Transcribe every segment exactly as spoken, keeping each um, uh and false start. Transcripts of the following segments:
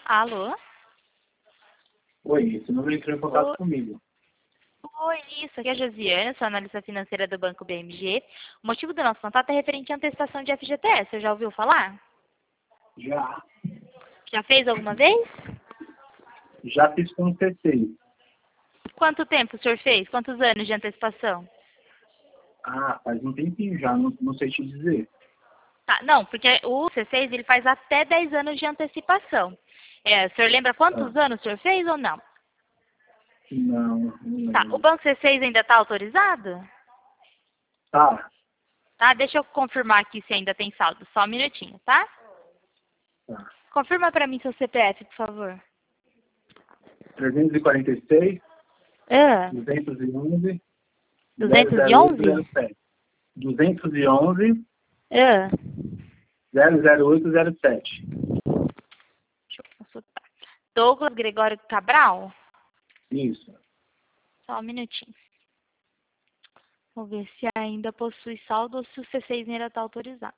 Alô? Oi, esse número entrou em contato Oi, comigo. oi, isso. Aqui é a Josiane, sou analista financeira do Banco B M G. O motivo do nosso contato é referente à antecipação de F G T S. Você já ouviu falar? Já, Já fez alguma vez? já fiz com o C seis. Quanto tempo o senhor fez? Quantos anos de antecipação? Ah, faz um tempinho já, não, não sei te dizer. Tá, não, porque o C seis ele faz até dez anos de antecipação. É, o senhor lembra Ah, quantos anos o senhor fez ou não? não, não Tá, o lembro. Banco C seis ainda está autorizado? Tá, Tá, deixa eu confirmar aqui se ainda tem saldo. Só um minutinho, tá? tá. Confirma para mim seu C P F, por favor. trezentos e quarenta e seis, Ah, duzentos e onze, zero duzentos e zero oito zero onze? sete. duzentos e onze, Ah, zero zero oito zero sete. deixa eu consultar. Douglas Gregório Cabral? Isso. Só um minutinho. Vou ver se ainda possui saldo ou se o C seis ainda está autorizado.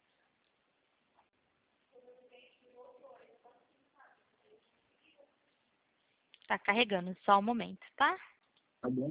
Tá carregando, só um momento, tá? Tá bom.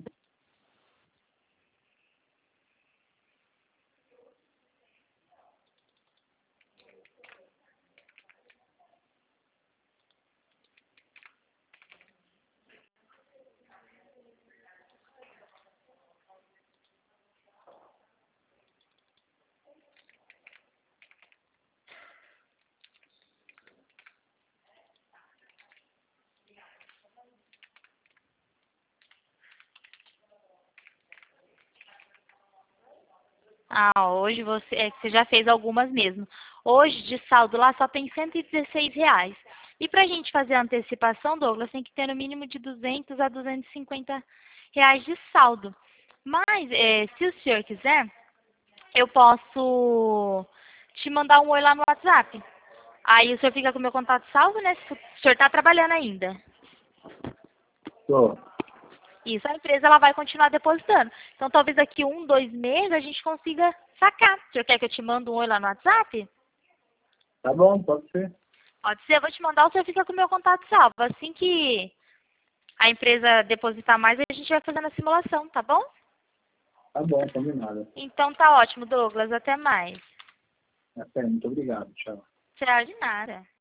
Ah, hoje você, é que você já fez algumas mesmo. Hoje, de saldo lá, só tem cento e dezesseis reais. E pra gente fazer a antecipação, Douglas, tem que ter no mínimo de duzentos a duzentos e cinquenta reais de saldo. Mas, é, se o senhor quiser, eu posso te mandar um oi lá no WhatsApp. Aí o senhor fica com o meu contato salvo, né? Se o senhor está trabalhando ainda. Tô. Isso, a empresa ela vai continuar depositando. Então, talvez daqui um, dois meses a gente consiga sacar. O senhor quer que eu te mande um oi lá no WhatsApp? Tá bom, pode ser. Pode ser, eu vou te mandar, o senhor fica com o meu contato salvo. Assim que a empresa depositar mais, a gente vai fazendo a simulação, tá bom? Tá bom, combinado. Então tá ótimo, Douglas. Até mais. Até, muito obrigado. Tchau. Tchau, de nada.